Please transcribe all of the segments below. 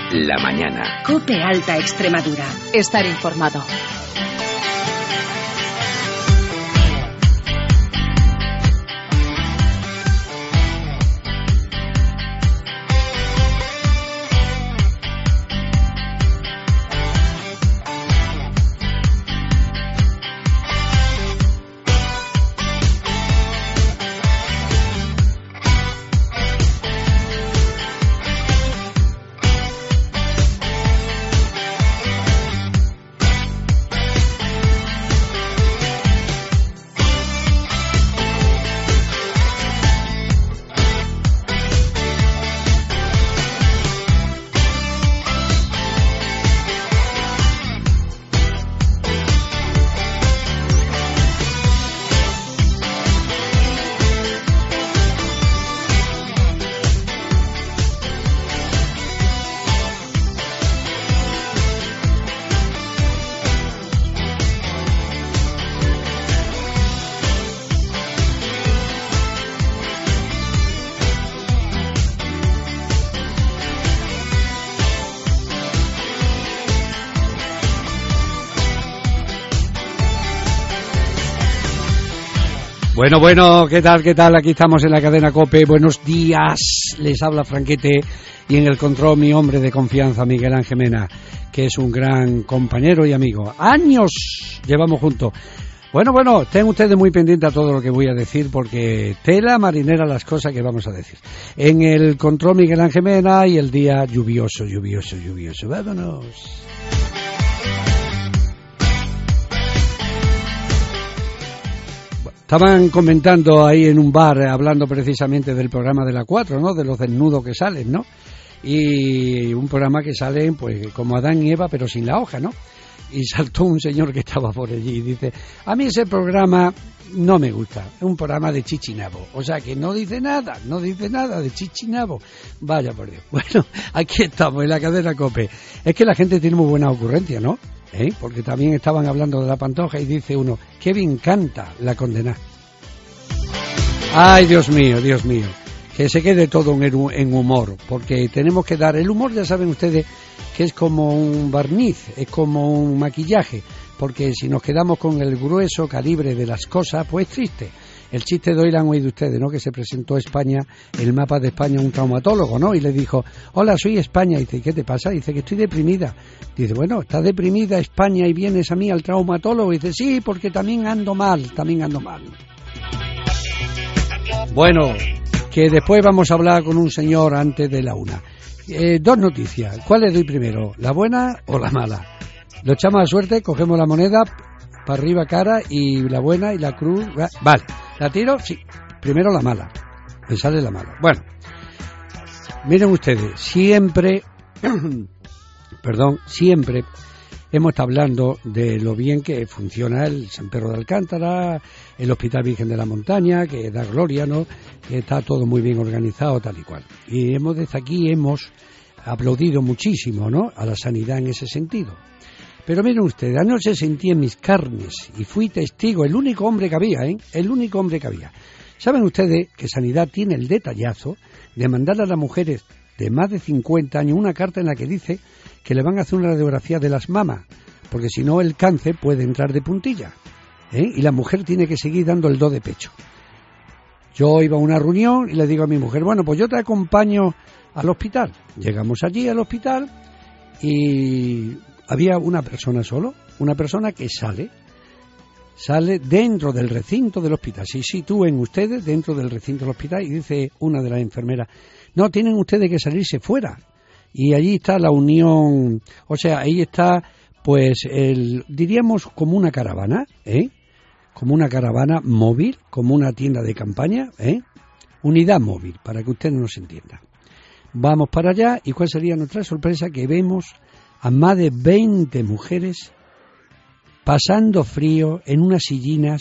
la mañana. COPE Alta Extremadura. Estar informado. Bueno, ¿qué tal? Aquí estamos en la cadena COPE. Buenos días, les habla Franquete y en el control mi hombre de confianza, Miguel Ángel Mena, que es un gran compañero y amigo. Años llevamos juntos. Bueno, estén ustedes muy pendientes a todo lo que voy a decir porque tela marinera las cosas que vamos a decir. En el control Miguel Ángel Mena y el día lluvioso. Vámonos. Estaban comentando ahí en un bar, hablando precisamente del programa de la 4, ¿no? De los desnudos que salen, ¿no? Y un programa que salen, pues, como Adán y Eva, pero sin la hoja, ¿no? Y saltó un señor que estaba por allí y dice, a mí ese programa no me gusta, es un programa de chichinabo. O sea, que no dice nada de chichinabo. Vaya por Dios. Bueno, aquí estamos, en la cadena COPE. Es que la gente tiene muy buena ocurrencia, ¿no? Porque también estaban hablando de la Pantoja y dice uno, qué bien canta la condenada. Ay, Dios mío, que se quede todo en humor, porque tenemos que dar, el humor ya saben ustedes que es como un barniz, es como un maquillaje, porque si nos quedamos con el grueso calibre de las cosas, pues triste. El chiste de hoy lo han oído ustedes, ¿no? Que se presentó a España, el mapa de España, un traumatólogo, ¿no? Y le dijo, hola, soy España. Y dice, ¿qué te pasa? Dice que estoy deprimida. Dice, bueno, ¿estás deprimida España y vienes a mí al traumatólogo? Y dice, sí, porque también ando mal. Bueno, que después vamos a hablar con un señor antes de la 1. Dos noticias. ¿Cuál le doy primero? ¿La buena o la mala? Lo echamos a suerte, cogemos la moneda, para arriba cara, y la buena y la cruz. Vale, ¿la tiro? Sí. Primero la mala. Me sale la mala. Bueno, miren ustedes, siempre hemos estado hablando de lo bien que funciona el San Pedro de Alcántara, el Hospital Virgen de la Montaña, que da gloria, ¿no? Que está todo muy bien organizado, tal y cual. Y desde aquí hemos aplaudido muchísimo, ¿no?, a la sanidad en ese sentido. Pero miren ustedes, anoche sentí en mis carnes y fui testigo, el único hombre que había. ¿Saben ustedes que Sanidad tiene el detallazo de mandar a las mujeres de más de 50 años una carta en la que dice que le van a hacer una radiografía de las mamas, porque si no el cáncer puede entrar de puntilla, y la mujer tiene que seguir dando el do de pecho? Yo iba a una reunión y le digo a mi mujer, bueno, pues yo te acompaño al hospital. Llegamos allí al hospital y había una persona solo, una persona que sale dentro del recinto del hospital. Se sitúen ustedes dentro del recinto del hospital y dice una de las enfermeras, no, tienen ustedes que salirse fuera. Y allí está la unión, o sea, ahí está, pues, diríamos como una caravana, como una caravana móvil, como una tienda de campaña, unidad móvil, para que ustedes nos entiendan. Vamos para allá y ¿cuál sería nuestra sorpresa? Que vemos a más de 20 mujeres pasando frío en unas sillinas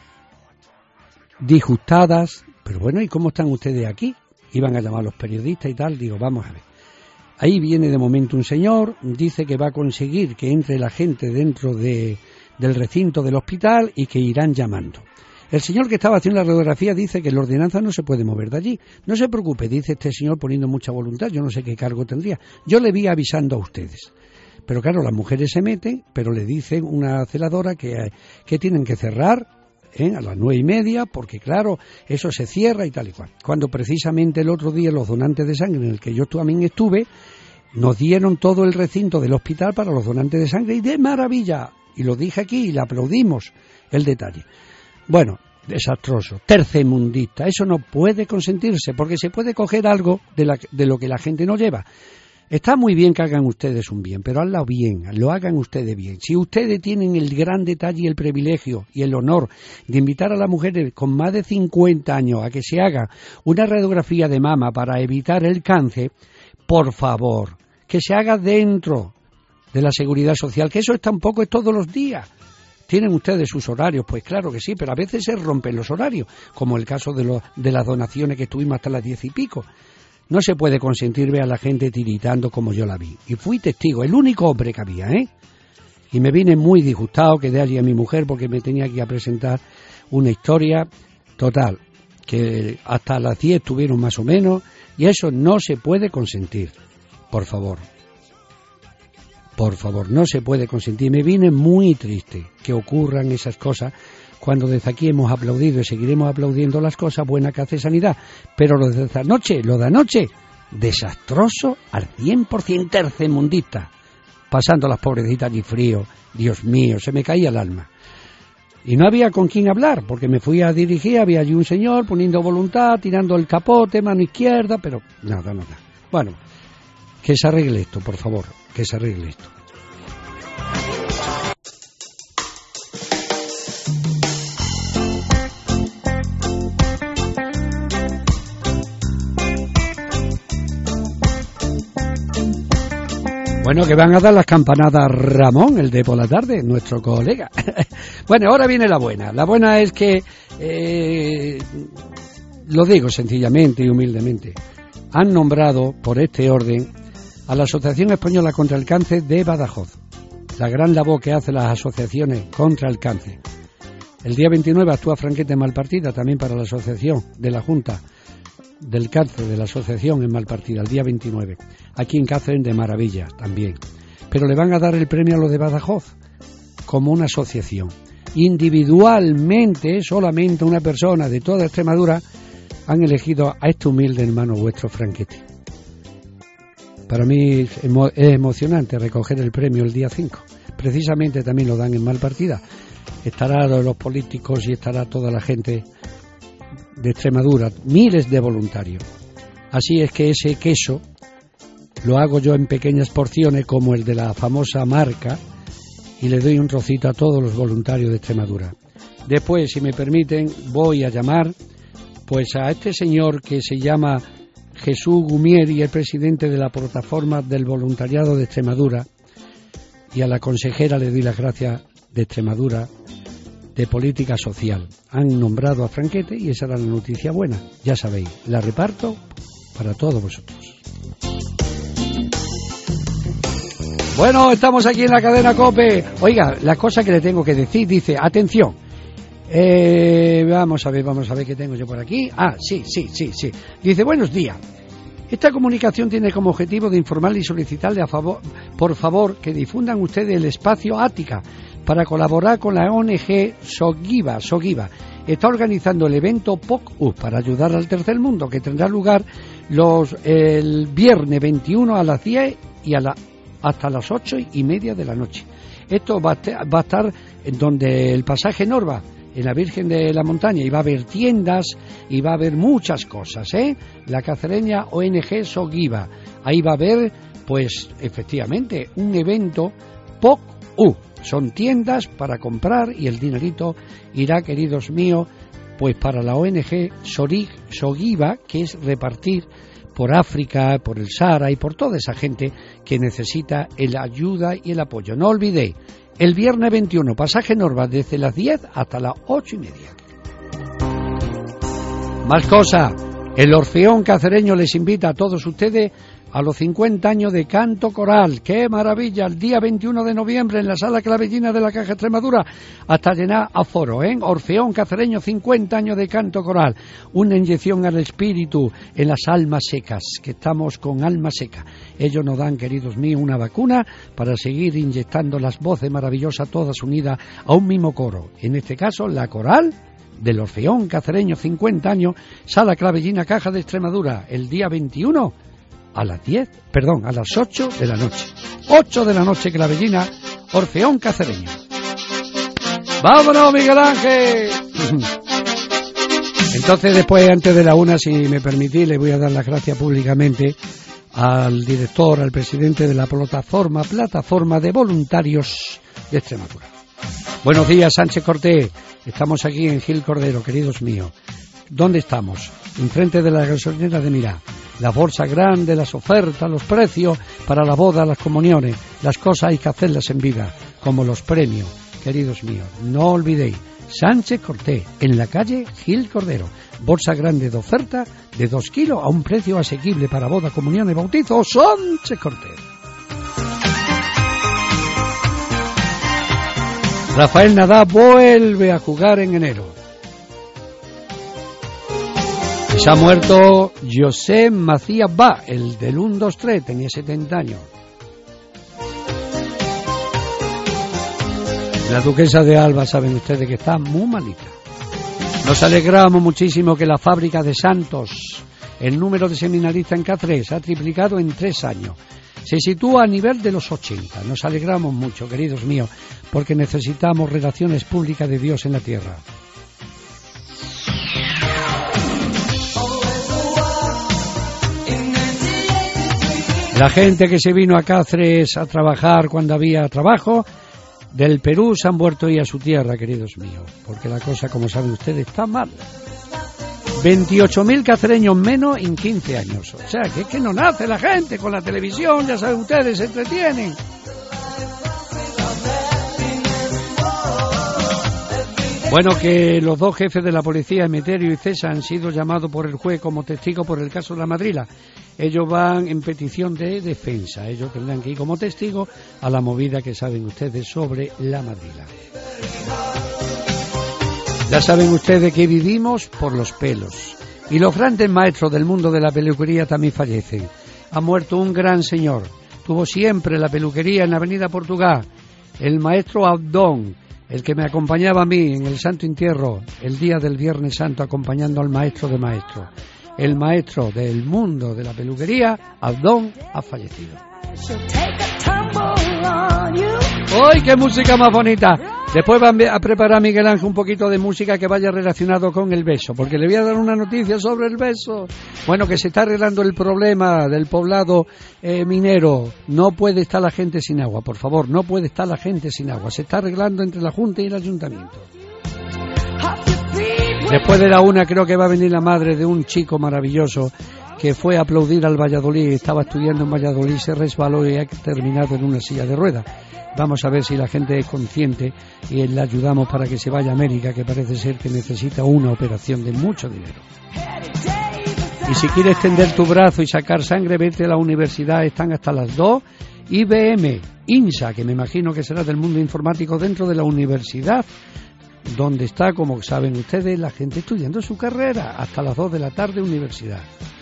disgustadas. Pero bueno, ¿y cómo están ustedes aquí? Iban a llamar a los periodistas y tal. Digo, vamos a ver. Ahí viene de momento un señor, dice que va a conseguir que entre la gente dentro del recinto del hospital y que irán llamando. El señor que estaba haciendo la radiografía dice que la ordenanza no se puede mover de allí. No se preocupe, dice este señor poniendo mucha voluntad, yo no sé qué cargo tendría. Yo le vi avisando a ustedes. Pero claro, las mujeres se meten, pero le dicen una celadora que tienen que cerrar a las 9:30, porque claro, eso se cierra y tal y cual. Cuando precisamente el otro día los donantes de sangre, en el que yo también estuve, nos dieron todo el recinto del hospital para los donantes de sangre, y de maravilla, y lo dije aquí y le aplaudimos el detalle. Bueno, desastroso, tercermundista, eso no puede consentirse, porque se puede coger algo de lo que la gente no lleva. Está muy bien que hagan ustedes un bien, pero hazlo bien, lo hagan ustedes bien. Si ustedes tienen el gran detalle y el privilegio y el honor de invitar a las mujeres con más de 50 años a que se haga una radiografía de mama para evitar el cáncer, por favor, que se haga dentro de la seguridad social, que eso tampoco es todos los días. ¿Tienen ustedes sus horarios? Pues claro que sí, pero a veces se rompen los horarios, como el caso de las donaciones que estuvimos hasta las 10 y pico. No se puede consentir ver a la gente tiritando como yo la vi. Y fui testigo, el único hombre que había, Y me vine muy disgustado, quedé allí a mi mujer porque me tenía que ir a presentar una historia total, que hasta las 10 estuvieron más o menos, y eso no se puede consentir. Por favor, no se puede consentir. Me vine muy triste que ocurran esas cosas, cuando desde aquí hemos aplaudido y seguiremos aplaudiendo las cosas buenas que hace Sanidad, pero lo de anoche, desastroso al 100%, tercermundista, pasando las pobrecitas allí frío, Dios mío, se me caía el alma. Y no había con quién hablar, porque me fui a dirigir, había allí un señor poniendo voluntad, tirando el capote, mano izquierda, pero nada. Bueno, que se arregle esto, por favor, que se arregle esto. Bueno, que van a dar las campanadas Ramón, el de por la tarde, nuestro colega. Bueno, ahora viene la buena. La buena es que, lo digo sencillamente y humildemente, han nombrado por este orden a la Asociación Española contra el Cáncer de Badajoz. La gran labor que hacen las asociaciones contra el cáncer. El día 29 actúa Franquete en Malpartida, también para la asociación de la Junta del Cáncer de la asociación en Malpartida, el día 29. Aquí en Cáceres de maravilla también. Pero le van a dar el premio a los de Badajoz como una asociación. Individualmente, solamente una persona de toda Extremadura han elegido a este humilde hermano vuestro Franquete. Para mí es emocionante recoger el premio el día 5. Precisamente también lo dan en Malpartida. Estará los políticos y estará toda la gente de Extremadura, miles de voluntarios. Así es que ese queso lo hago yo en pequeñas porciones como el de la famosa marca y le doy un trocito a todos los voluntarios de Extremadura. Después, si me permiten, voy a llamar pues a este señor que se llama Jesús Gumier y es presidente de la plataforma del voluntariado de Extremadura, y a la consejera le doy las gracias de Extremadura de política social. Han nombrado a Franquete y esa era la noticia buena. Ya sabéis, la reparto para todos vosotros. Bueno, estamos aquí en la cadena COPE. Oiga, la cosa que le tengo que decir, dice, atención. Vamos a ver qué tengo yo por aquí. Sí. Dice, buenos días. Esta comunicación tiene como objetivo de informarle y solicitarle por favor que difundan ustedes el espacio Ática para colaborar con la ONG Sogiva. Está organizando el evento POC para ayudar al tercer mundo, que tendrá lugar el viernes 21 a las 10 y hasta las 8:30 de la noche. Esto va a estar en donde el pasaje Norba, en la Virgen de la Montaña, y va a haber tiendas y va a haber muchas cosas, La cacereña ONG Sogiva. Ahí va a haber, pues, efectivamente, un evento POC. Son tiendas para comprar y el dinerito irá, queridos míos, pues para la ONG Sogiva, que es repartir por África, por el Sahara y por toda esa gente que necesita la ayuda y el apoyo. No olvidéis, el viernes 21, pasaje Norba, desde las 10 hasta las 8:30. Más cosas, el Orfeón Cacereño les invita a todos ustedes a los 50 años de canto coral. ¡Qué maravilla! El día 21 de noviembre en la Sala Clavellina de la Caja Extremadura, hasta llenar aforo, ¿eh? Orfeón Cacereño, 50 años de canto coral. Una inyección al espíritu en las almas secas, que estamos con alma seca. Ellos nos dan, queridos míos, una vacuna para seguir inyectando las voces maravillosas, todas unidas a un mismo coro. En este caso, la coral del Orfeón Cacereño, 50 años, Sala Clavellina, Caja de Extremadura, el día 21 a las 8 de la noche. 8 de la noche, Clavellina, Orfeón Cacereño. ¡Vámonos, Miguel Ángel! Entonces, después, antes de la 1, si me permitís, le voy a dar las gracias públicamente al director, al presidente de la plataforma de voluntarios de Extremadura. Buenos días, Sánchez Cortés. Estamos aquí en Gil Cordero, queridos míos. ¿Dónde estamos? Enfrente de la gasolinera de Mirá. Las bolsas grandes, las ofertas, los precios para la boda, las comuniones. Las cosas hay que hacerlas en vida, como los premios, queridos míos. No olvidéis, Sánchez Cortés, en la calle Gil Cordero. Bolsa grande de oferta de 2 kilos a un precio asequible para boda, comunión y bautizo. Sánchez Cortés. Rafael Nadal vuelve a jugar en enero. Se ha muerto José Macías Bá, el del 1-2-3, tenía 70 años. La duquesa de Alba, saben ustedes que está muy malita. Nos alegramos muchísimo que la fábrica de Santos, el número de seminaristas en Cáceres, ha triplicado en 3 años. Se sitúa a nivel de los 80. Nos alegramos mucho, queridos míos, porque necesitamos relaciones públicas de Dios en la tierra. La gente que se vino a Cáceres a trabajar cuando había trabajo, del Perú se han vuelto hoy a su tierra, queridos míos, porque la cosa, como saben ustedes, está mal. 28.000 cacereños menos en 15 años. O sea, que es que no nace la gente con la televisión, ya saben ustedes, se entretienen. Bueno, que los 2 jefes de la policía, Emeterio y César, han sido llamados por el juez como testigos por el caso de la Madrila. Ellos van en petición de defensa. Ellos tendrán que ir como testigos a la movida que saben ustedes sobre la Madrila. Ya saben ustedes que vivimos por los pelos. Y los grandes maestros del mundo de la peluquería también fallecen. Ha muerto un gran señor. Tuvo siempre la peluquería en la Avenida Portugal. El maestro Abdón, el que me acompañaba a mí en el Santo Entierro, el día del Viernes Santo, acompañando al maestro de maestros. El maestro del mundo de la peluquería, Abdón, ha fallecido. ¡Ay, qué música más bonita! Después va a preparar Miguel Ángel un poquito de música que vaya relacionado con el beso, porque le voy a dar una noticia sobre el beso. Bueno, que se está arreglando el problema del poblado minero. No puede estar la gente sin agua, por favor, no puede estar la gente sin agua. Se está arreglando entre la Junta y el Ayuntamiento. Después de la 1 creo que va a venir la madre de un chico maravilloso que fue a aplaudir al Valladolid, estaba estudiando en Valladolid, se resbaló y ha terminado en una silla de ruedas. Vamos a ver si la gente es consciente y le ayudamos para que se vaya a América, que parece ser que necesita una operación de mucho dinero. Y si quieres tender tu brazo y sacar sangre, vete a la universidad, están hasta las 2. IBM, INSA, que me imagino que será del mundo informático, dentro de la universidad, donde está, como saben ustedes, la gente estudiando su carrera, hasta las 2 de la tarde, universidad.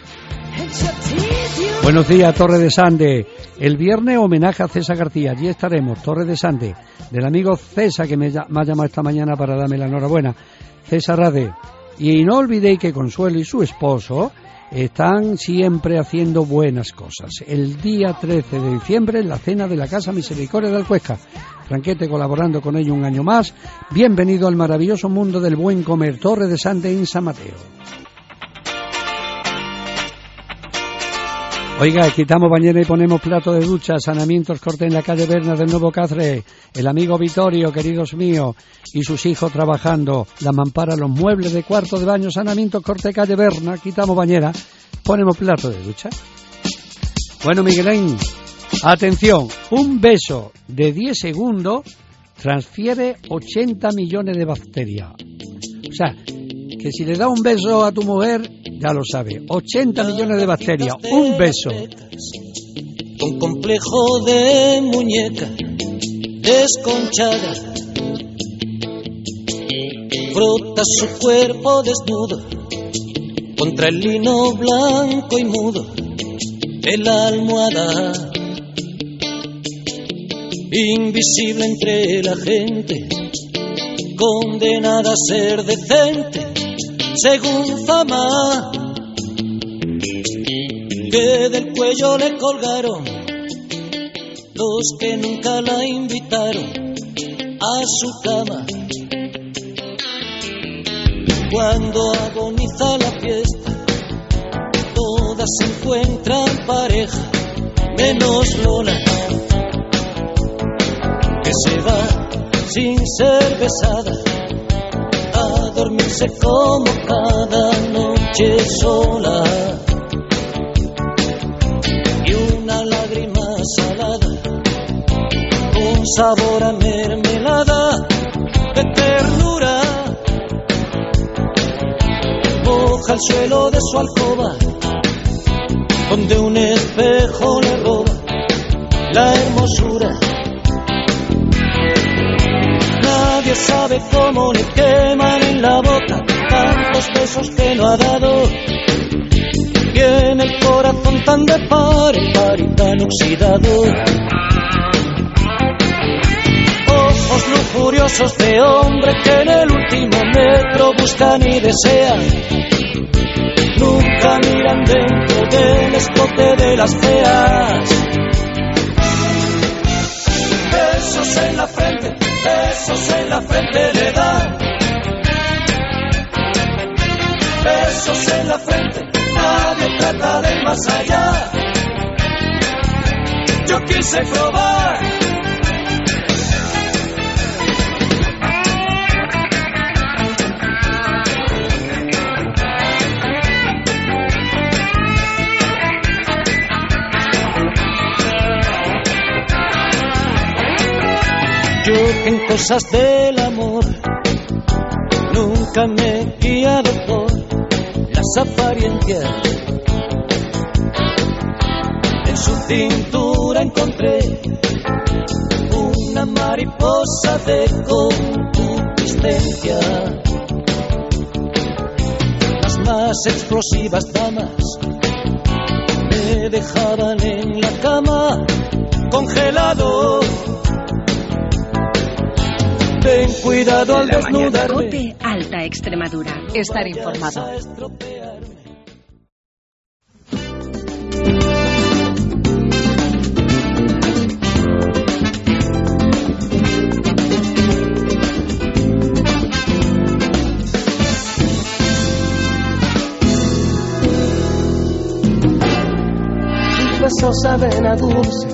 Buenos días, Torre de Sande. El viernes homenaje a César García. Allí estaremos, Torre de Sande, del amigo César, que me ha llamado esta mañana para darme la enhorabuena. César Rade. Y no olvidéis que Consuelo y su esposo están siempre haciendo buenas cosas. El día 13 de diciembre, en la cena de la Casa Misericordia de Alcuesca. Franquete colaborando con ello un año más. Bienvenido al maravilloso mundo del buen comer. Torre de Sande en San Mateo. Oiga, quitamos bañera y ponemos plato de ducha, Sanamientos Corte en la calle Berna del Nuevo Cáceres, el amigo Vittorio, queridos míos, y sus hijos trabajando, la mampara, los muebles de cuarto de baño, Sanamientos Corte, calle Berna, quitamos bañera, ponemos plato de ducha. Bueno, Miguelín, atención, un beso de 10 segundos transfiere 80 millones de bacterias. O sea, que si le da un beso a tu mujer, ya lo sabe, 80 millones de bacterias, un beso. con complejo de muñeca desconchada, frota su cuerpo desnudo contra el lino blanco y mudo de la almohada, invisible entre la gente, condenada a ser decente según fama, que del cuello le colgaron los que nunca la invitaron a su cama. Cuando agoniza la fiesta, todas se encuentran pareja, menos Lola, que se va sin ser besada a dormirse como cada noche sola. Y una lágrima salada con sabor a mermelada de ternura moja el suelo de su alcoba, donde un espejo le roba la hermosura. Nadie sabe cómo le queman en la boca tantos besos que no ha dado, tiene el corazón tan de par y tan oxidado. Ojos lujuriosos de hombre que en el último metro buscan y desean, nunca miran dentro del escote de las feas. Besos en la frente le dan, besos en la frente, nadie trata del más allá. Yo quise probar yo que en cosas del amor nunca me he guiado por las apariencias. En su cintura encontré una mariposa de concupiscencia. Las más explosivas damas me dejaban en la cama congelado. Ten cuidado al desnudarme. COPE Alta Extremadura. Estar informado. Tus besos saben a dulce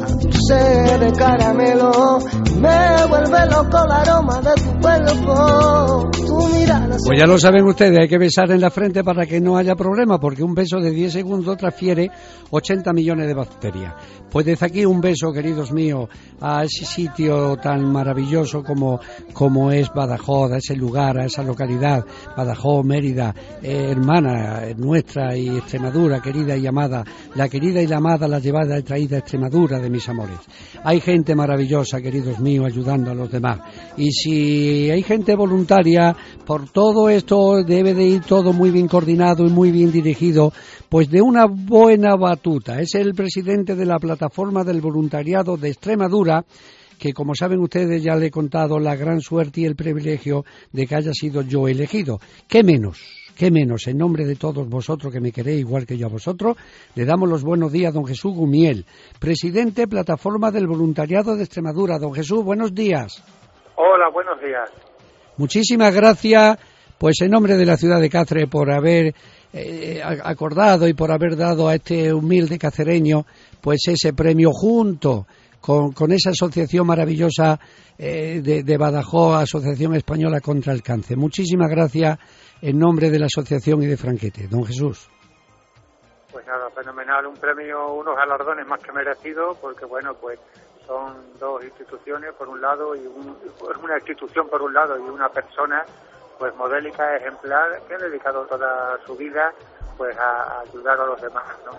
de caramelo, me vuelve loco el aroma de tu cuerpo, tu mirada. Pues ya lo saben ustedes, hay que besar en la frente para que no haya problema, porque un beso de 10 segundos transfiere 80 millones de bacterias. Pues desde aquí un beso, queridos míos, a ese sitio tan maravilloso como es Badajoz, a ese lugar, a esa localidad, Badajoz, Mérida, hermana nuestra y Extremadura, querida y amada, la querida y la amada, la llevada y traída Extremadura de mis amores. Hay gente maravillosa, queridos míos, ayudando a los demás. Y si hay gente voluntaria, por todo esto debe de ir todo muy bien coordinado y muy bien dirigido, pues de una buena batuta. Es el presidente de la Plataforma del Voluntariado de Extremadura, que como saben ustedes ya le he contado la gran suerte y el privilegio de que haya sido yo elegido. ¿Qué menos? En nombre de todos vosotros que me queréis igual que yo a vosotros, le damos los buenos días a don Jesús Gumiel, presidente Plataforma del Voluntariado de Extremadura. Don Jesús, buenos días. Hola, buenos días. Muchísimas gracias, pues en nombre de la ciudad de Cáceres, por haber acordado y por haber dado a este humilde cacereño pues ese premio junto con esa asociación maravillosa de Badajoz, Asociación Española contra el Cáncer. Muchísimas gracias en nombre de la asociación y de Franquete. Don Jesús. Pues nada, fenomenal, un premio, unos galardones más que merecidos, porque bueno, pues son dos instituciones por un lado, y una institución por un lado y una persona pues modélica, ejemplar, que ha dedicado toda su vida pues a ayudar a los demás, ¿no?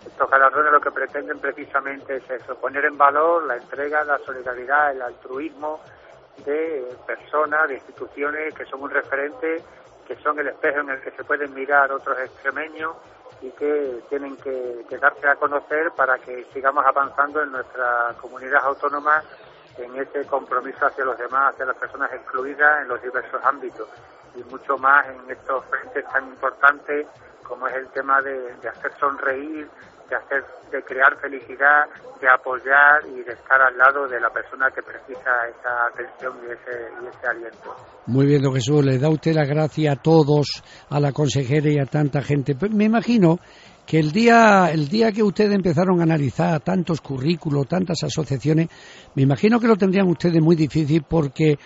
Estos galardones lo que pretenden precisamente es eso, poner en valor la entrega, la solidaridad, el altruismo de personas, de instituciones que son un referente, que son el espejo en el que se pueden mirar otros extremeños y que tienen que darse a conocer para que sigamos avanzando en nuestra comunidad autónoma en ese compromiso hacia los demás, hacia las personas excluidas en los diversos ámbitos, y mucho más en estos frentes tan importantes como es el tema de hacer sonreír, de crear felicidad, de apoyar y de estar al lado de la persona que precisa esa atención y ese aliento. Muy bien, don Jesús, le da usted las gracias a todos, a la consejera y a tanta gente. Me imagino que el día que ustedes empezaron a analizar tantos currículos, tantas asociaciones, me imagino que lo tendrían ustedes muy difícil porque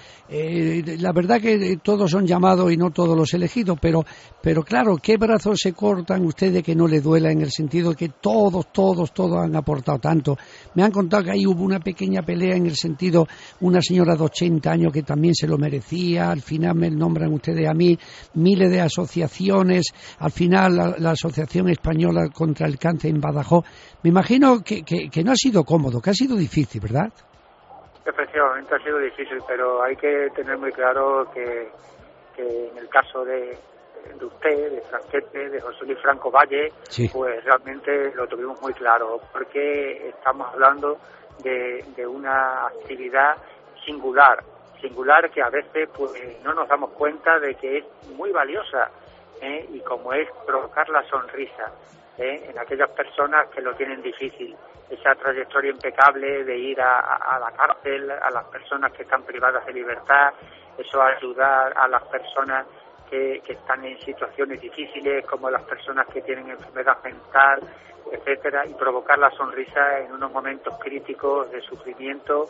la verdad que todos son llamados y no todos los elegidos, pero claro, ¿qué brazos se cortan ustedes que no les duela en el sentido de que todos han aportado tanto? Me han contado que ahí hubo una pequeña pelea en el sentido, una señora de 80 años que también se lo merecía, al final me nombran ustedes a mí, miles de asociaciones, al final la Asociación Española contra el Cáncer en Badajoz. Me imagino que no ha sido cómodo, que ha sido difícil, ¿verdad? Efectivamente ha sido difícil, pero hay que tener muy claro que en el caso de usted, de Franquete, de José Luis Franco Valle, sí, pues realmente lo tuvimos muy claro, porque estamos hablando de una actividad singular que a veces pues no nos damos cuenta de que es muy valiosa, y como es provocar la sonrisa en aquellas personas que lo tienen difícil, esa trayectoria impecable de ir a la cárcel, a las personas que están privadas de libertad, eso ayudar a las personas que están en situaciones difíciles, como las personas que tienen enfermedad mental, etcétera, y provocar la sonrisa en unos momentos críticos de sufrimiento.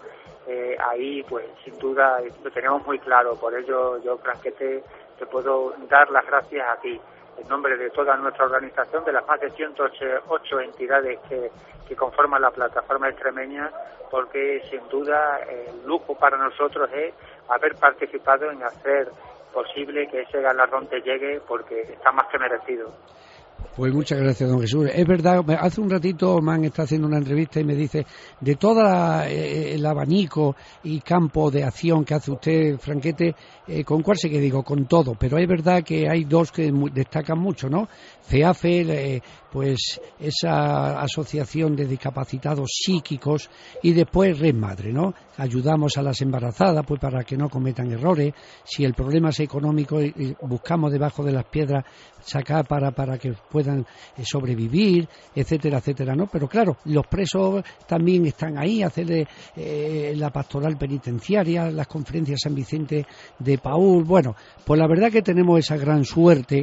Ahí pues sin duda lo tenemos muy claro. Por ello yo, Franquete, te puedo dar las gracias a ti en nombre de toda nuestra organización, de las más de 108 entidades que conforman la plataforma extremeña, porque sin duda el lujo para nosotros es haber participado en hacer posible que ese galardón te llegue, porque está más que merecido. Pues muchas gracias, don Jesús. Es verdad, hace un ratito Man está haciendo una entrevista y me dice, de todo el abanico y campo de acción que hace usted, Franquete, ¿con cuál se queda? Digo, con todo, pero es verdad que hay dos que destacan mucho, ¿no? FEAFE, pues esa asociación de discapacitados psíquicos, y después Red Madre, ¿no? Ayudamos a las embarazadas pues para que no cometan errores. Si el problema es económico, buscamos debajo de las piedras sacar para que puedan sobrevivir, etcétera, etcétera, ¿no? Pero claro, los presos también están ahí, hacerle la pastoral penitenciaria, las conferencias San Vicente de Paúl. Bueno, pues la verdad que tenemos esa gran suerte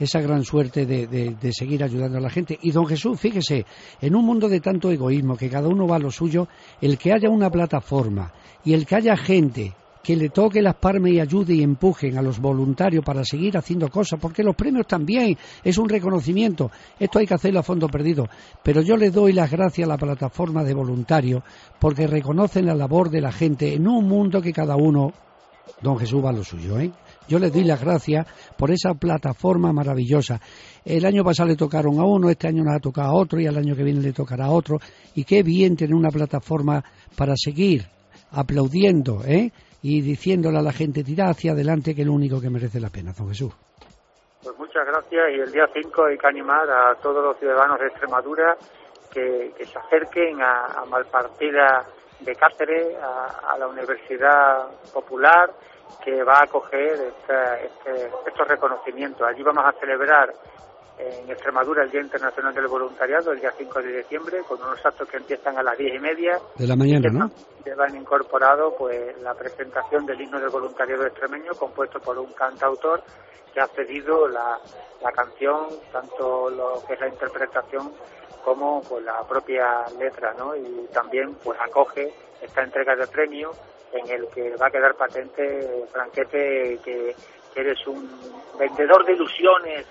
de seguir ayudando a la gente. Y don Jesús, fíjese, en un mundo de tanto egoísmo, que cada uno va a lo suyo, el que haya una plataforma y el que haya gente que le toque las palmas y ayude y empujen a los voluntarios para seguir haciendo cosas, porque los premios también es un reconocimiento, esto hay que hacerlo a fondo perdido, pero yo le doy las gracias a la plataforma de voluntarios porque reconocen la labor de la gente en un mundo que cada uno, don Jesús, va a lo suyo, Yo les doy las gracias por esa plataforma maravillosa. El año pasado le tocaron a uno, este año nos ha tocado a otro y al año que viene le tocará a otro, y qué bien tener una plataforma para seguir aplaudiendo, y diciéndole a la gente, tirad hacia adelante, que es lo único que merece la pena, don Jesús. Pues muchas gracias, y el día 5 hay que animar a todos los ciudadanos de Extremadura que se acerquen a Malpartida de Cáceres, a la Universidad Popular, que va a acoger estos reconocimientos. Allí vamos a celebrar en Extremadura el Día Internacional del Voluntariado, el día 5 de diciembre, con unos actos que empiezan a las 10:30 de la mañana, ¿no? Llevan incorporado pues la presentación del himno del voluntariado extremeño, compuesto por un cantautor que ha cedido la canción, tanto lo que es la interpretación como pues la propia letra, ¿no? Y también pues acoge esta entrega de premio, en el que va a quedar patente, Franquete, que eres un vendedor de ilusiones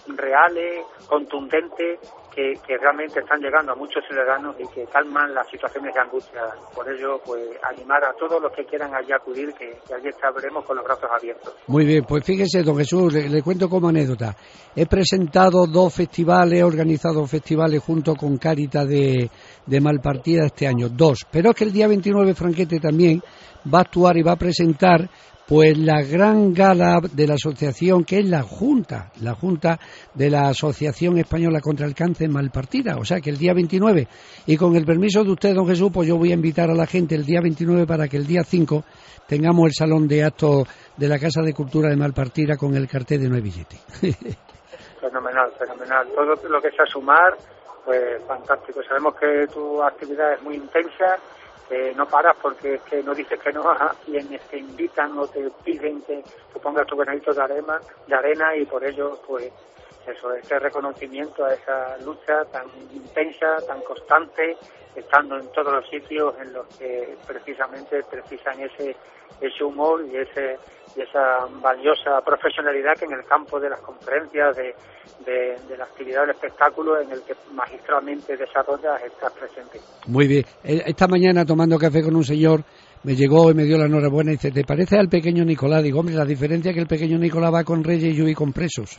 reales, contundentes, que realmente están llegando a muchos ciudadanos y que calman las situaciones de angustia. Por ello, pues animar a todos los que quieran allí acudir, que allí estaremos con los brazos abiertos. Muy bien, pues fíjese, don Jesús, le cuento como anécdota. He presentado 2 festivales, he organizado festivales junto con Cáritas de Malpartida este año, 2. Pero es que el día 29 Franquete también va a actuar y va a presentar pues la gran gala de la asociación, que es la Junta de la Asociación Española contra el Cáncer Malpartida. O sea que el día 29, y con el permiso de usted, don Jesús, pues yo voy a invitar a la gente el día 29 para que el día 5 tengamos el salón de actos de la Casa de Cultura de Malpartida con el cartel de No hay billete. Fenomenal. Todo lo que sea sumar, pues fantástico. Sabemos que tu actividad es muy intensa, no paras porque es que no dices que no a quienes te invitan o te piden que tú pongas tu granito de arena, y por ello, pues eso, ese reconocimiento a esa lucha tan intensa, tan constante, estando en todos los sitios en los que precisamente precisan ese humor y esa valiosa profesionalidad que en el campo de las conferencias, de la actividad del espectáculo en el que magistralmente desarrollas, estás presente. Muy bien. Esta mañana, tomando café con un señor, me llegó y me dio la enhorabuena y dice: ¿te parece al pequeño Nicolás? Digo, hombre, la diferencia es que el pequeño Nicolás va con reyes y yo voy con presos.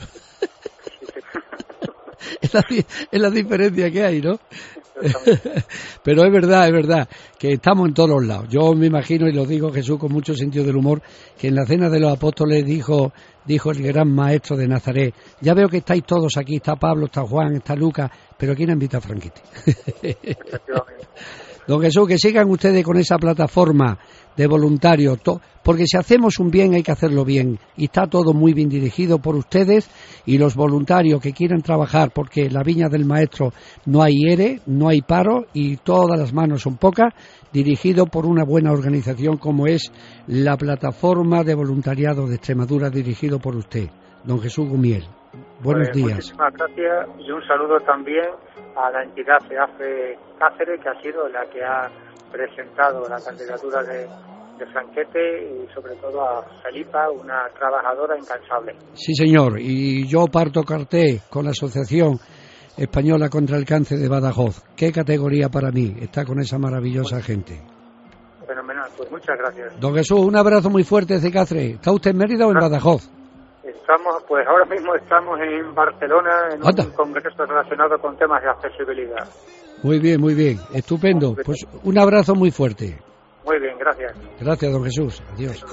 Es la diferencia que hay, ¿no? Pero es verdad que estamos en todos los lados. Yo me imagino, y lo digo, Jesús, con mucho sentido del humor, que en la cena de los apóstoles dijo el gran maestro de Nazaret: ya veo que estáis todos aquí, está Pablo, está Juan, está Lucas, pero ¿quién invita a Franquete? Don Jesús, que sigan ustedes con esa plataforma de voluntarios, porque si hacemos un bien hay que hacerlo bien, y está todo muy bien dirigido por ustedes y los voluntarios que quieran trabajar, porque en la Viña del Maestro no hay ERE, no hay paro y todas las manos son pocas, dirigido por una buena organización como es la Plataforma de Voluntariado de Extremadura, dirigido por usted, don Jesús Gumiel. Buenos días. Muchísimas gracias, y un saludo también a la entidad FEAFE Cáceres, que ha sido la que ha presentado la candidatura de Franquete, y sobre todo a Felipa, una trabajadora incansable. Sí, señor, y yo parto cartel con la Asociación Española contra el Cáncer de Badajoz. ¿Qué categoría para mí? Está con esa maravillosa gente. Fenomenal, pues muchas gracias. Don Jesús, un abrazo muy fuerte desde Cáceres. ¿Está usted en Mérida o en Badajoz? Pues ahora mismo estamos en Barcelona en un congreso relacionado con temas de accesibilidad. Muy bien, estupendo. Pues un abrazo muy fuerte. Muy bien, gracias. Gracias, don Jesús. Adiós.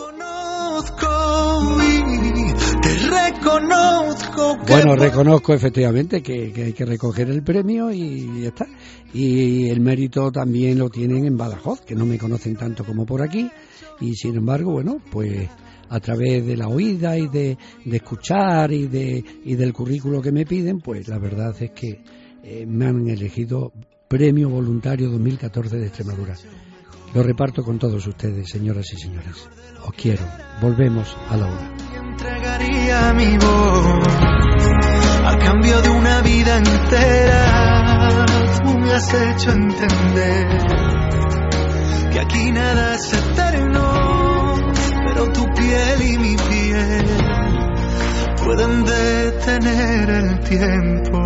Bueno, reconozco efectivamente que hay que recoger el premio y ya está. Y el mérito también lo tienen en Badajoz, que no me conocen tanto como por aquí. Y sin embargo, bueno, pues a través de la oída y de escuchar y del currículo que me piden, pues la verdad es que me han elegido Premio Voluntario 2014 de Extremadura. Lo reparto con todos ustedes, señoras y señores. Os quiero. Volvemos a la hora. Entregaría mi voz a cambio de una vida entera. Tú me has hecho entender que aquí nada es eterno, pero tu piel y mi piel pueden detener el tiempo.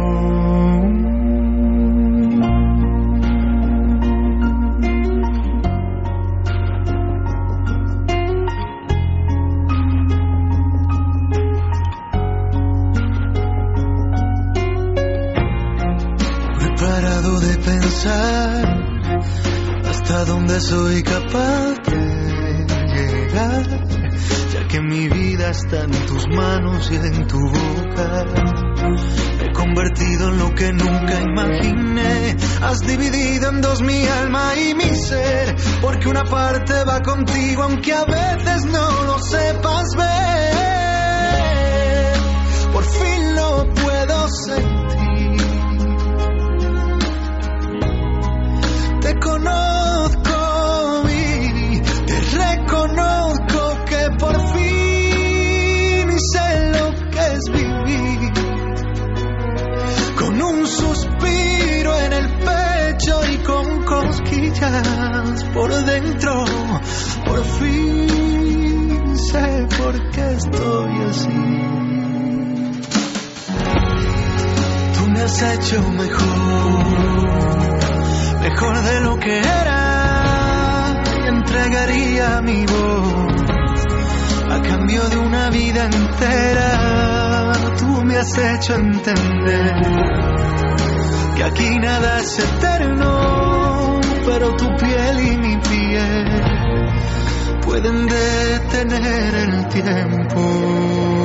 Parado de pensar hasta dónde soy capaz de llegar, ya que mi vida está en tus manos y en tu boca. Me he convertido en lo que nunca imaginé. Has dividido en dos mi alma y mi ser, porque una parte va contigo aunque a veces no lo sepas ver. Por fin lo puedo sentir. Te conozco y te reconozco que por fin sé lo que es vivir con un suspiro en el pecho y con cosquillas por dentro. Por fin sé por qué estoy así. has hecho mejor de lo que era. Y entregaría mi voz a cambio de una vida entera. Tú me has hecho entender que aquí nada es eterno, pero tu piel y mi piel pueden detener el tiempo.